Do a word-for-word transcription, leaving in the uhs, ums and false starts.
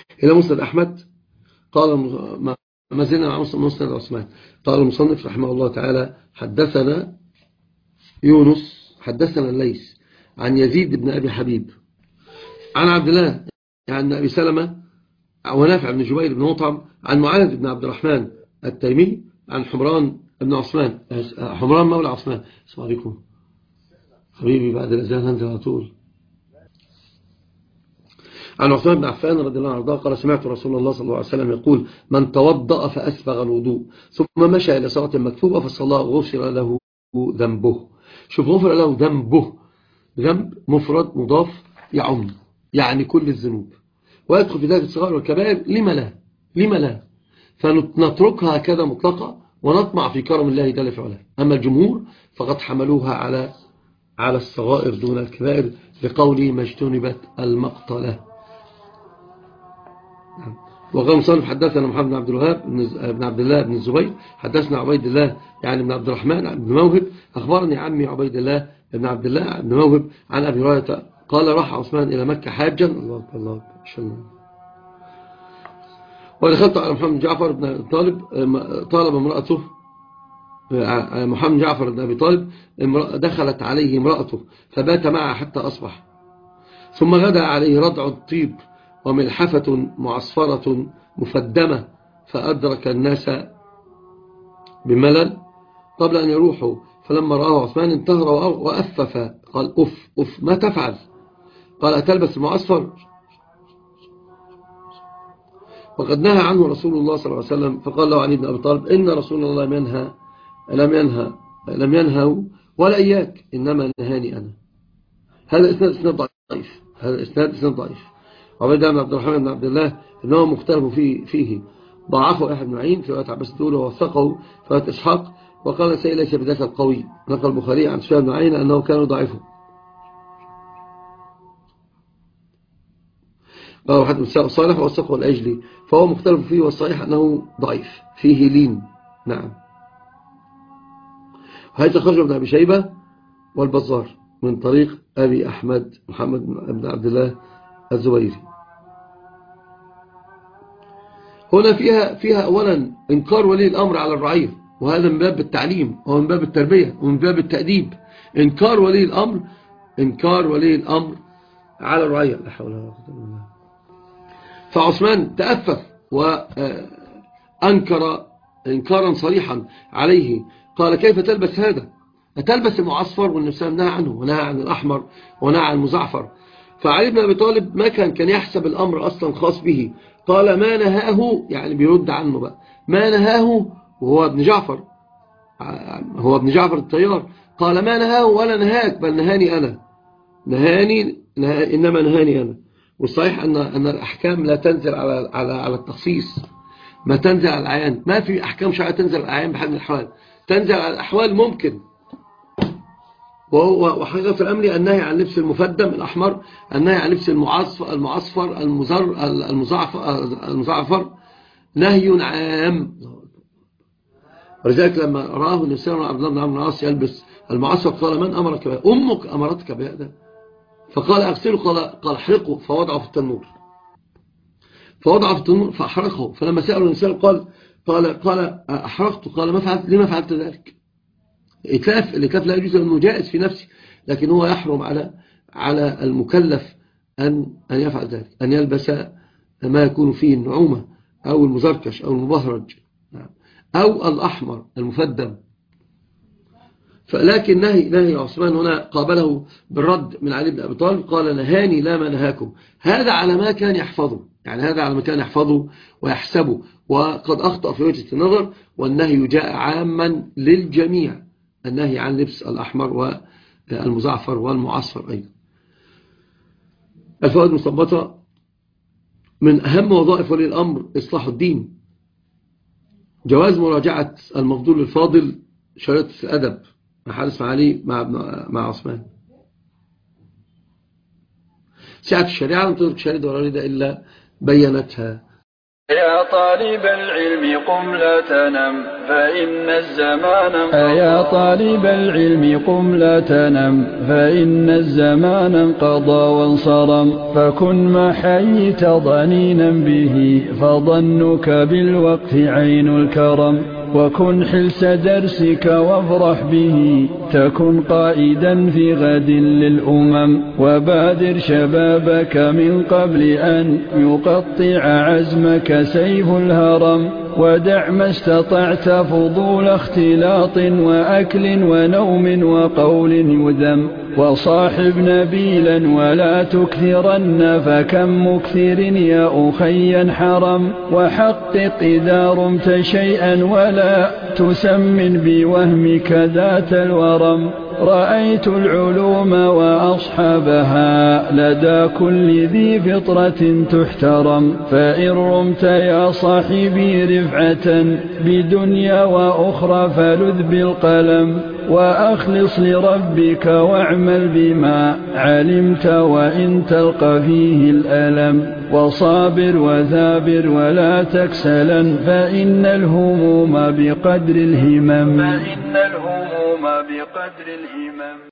إلى مسند أحمد. قال ما زلنا مع مسند عثمان. قال المصنف رحمه الله تعالى حدثنا يونس حدثنا الليث عن يزيد بن أبي حبيب عن عبد الله عن أبي سلمة ونافع بن جبير بن مطعم عن معاذ بن عبد الرحمن التيمي عن حمران بن عثمان حمران مولى عثمان. السلام عليكم حبيبي، بعد الأذان هنزل على طول. عن عثمان بن عفان رضي الله عنه قال سمعت رسول الله صلى الله عليه وسلم يقول من توضأ فأسبغ الوضوء ثم مشى إلى صلاة مكتوبة فصلى غفر له ذنبه. شوف، غفر له ذنبه، ذنب مفرد مضاف يعم، يعني كل الذنوب، ويدخل في ذلك الصغائر والكبائر. لما لا لما لا فنتركها كذا مطلقة ونطمع في كرم الله جل في علاه. أما الجمهور فقد حملوها على على الصغائر دون الكبائر لقوله ما اجتنبت المقتله. وقال مصنف حدثنا محمد بن عبد الوهاب بن عبد الله بن الزبير حدثنا عبيد الله يعني بن عبد الرحمن بن موهب أخبرني عمي عبيد الله بن عبد الله بن موهب عن أبي هريرة قال راح عثمان إلى مكة حاجا. الله أكبر الله أكبر. ودخلت على محمد جعفر بن طالب طالب امرأته محمد جعفر بن أبي طالب دخلت عليه امرأته فبات معها حتى أصبح، ثم غدا عليه ردع الطيب وملحفة معصفرة مفدمة فأدرك الناس بملل قبل أن يروحوا، فلما رآه عثمان انتهر وأفف قال أف أف ما تفعل؟ قال أتلبس المعصفر؟ وقد نهى عنه رسول الله صلى الله عليه وسلم. فقال له علي بن أبي طالب إن رسول الله لم ينهى لم ينهى لم ينهوا ولا إياك، إنما نهاني أنا. هذا إسناد إسناد ضعيف هذا إسناد إسناد ضعيف عبيد الله بن عبد الرحمن بن عبد الله إنه مختلف فيه, فيه. ضعفه أحد بن معين في رواية عباس الدولة ووثقه في رواية إسحاق وقال سيء ليس بذاك القوي. نقل البخاري عن سفيان بن عيينة أنه كان ضعيفه. قال واحد من صالح ووثقه الأجلي فهو مختلف فيه، والصحيح أنه ضعيف فيه لين. نعم. هذا خرج ابن أبي شيبة والبزار من طريق أبي أحمد محمد بن عبد الله الزبيري. هنا فيها فيها أولا إنكار ولي الأمر على الرعية، وهذا من باب التعليم ومن باب التربية ومن باب التأديب. إنكار ولي الأمر إنكار ولي الأمر على الرعية. لا حول ولا قوة إلا بالله. فعثمان تأفف وأنكر إنكارا صريحا عليه. قال كيف تلبس هذا؟ أتلبس المعصفر؟ والنبي صلى الله عليه وسلم نهى عنه ونهى عن الأحمر ونهى عن المزعفر. فعلي بن أبي طالب ما كان كان يحسب الأمر أصلا خاص به. قال ما نهاه، يعني بيرد عنه بقى، ما نهاه وهو ابن جعفر هو ابن جعفر الطيار. قال ما نهاه ولا نهاك، بل نهاني أنا نهاني نها إنما نهاني أنا. والصحيح أن أن الأحكام لا تنزل على على على التخصيص، ما تنزل على الأعيان. ما في أحكام شرعية تنزل على الأعيان بحال من الأحوال، تنزل على الأحوال ممكن. وهو وحقيقة الأمر النهي عن لبس المفدم الأحمر، النهي عن لبس المعصفر المعصفر المزر المزعفر المزعفر نهي عام. ولذلك لما رآه النبي صلى الله عليه وسلم عبد الله بن عمرو بن العاص يلبس المعصفر قال من أمرك بهذا؟ أمك أمرتك بهذا؟ فقال أغسله. قال قال احرقه، فوضعه في التنور فوضعه في التنور فأحرقه. فلما سأله الإنسان قال قال قال أحرقته. قال ما فعلت لما فعلت ذلك؟ إتلاف الإتلاف لا يجوز أنه جائز في نفسه، لكن هو يحرم على على المكلف أن أن يفعل ذلك، أن يلبس ما يكون فيه النعومة أو المزركش أو المبهرج أو الأحمر المفدم. فلكن نهي نهي عثمان هنا قابله بالرد من علي بن أبي طالب. قال نهاني لا ما نهاكم. هذا على ما كان يحفظه، يعني هذا على ما كان يحفظه ويحسبه، وقد أخطأ في وجهة النظر. والنهي جاء عاما للجميع، النهي عن لبس الأحمر والمزعفر والمعصفر أيضا. الفوائد المستنبطة: من أهم وظائف ولي الأمر إصلاح الدين، جواز مراجعة المفضول الفاضل، شريطة الأدب مع حارس معالي مع مع عثمان. سعة الشريعة لم تدرك شريعة ولا ريدة إلا بينتها. يا طالب العلم قم لا تنم فإن الزمان انقضى يا طالب العلم قم لا تنم فإن الزمان انقضى وانصرم فكن ما حييت ضنينا به فظنك بالوقت عين الكرم وكن حلس درسك وافرح به تكن قائدا في غد للأمم وبادر شبابك من قبل أن يقطع عزمك سيف الهرم ودع ما استطعت فضول اختلاط وأكل ونوم وقول يذم وصاحب نبيلا ولا تكثرن فكم مكثر يا أخي حرم وحقق إذا رمت شيئا ولا تسمن بوهمك ذات الورم رأيت العلوم وأصحابها لدى كل ذي فطرة تحترم فإن رمت يا صاحبي رفعة بدنيا وأخرى فلذ بالقلم وأخلص لربك واعمل بما علمت وإن تلقى فيه الألم وصابر وثابر ولا تكسلا فإن الهموم بقدر الهمم فإن الهموم بقدر الهمم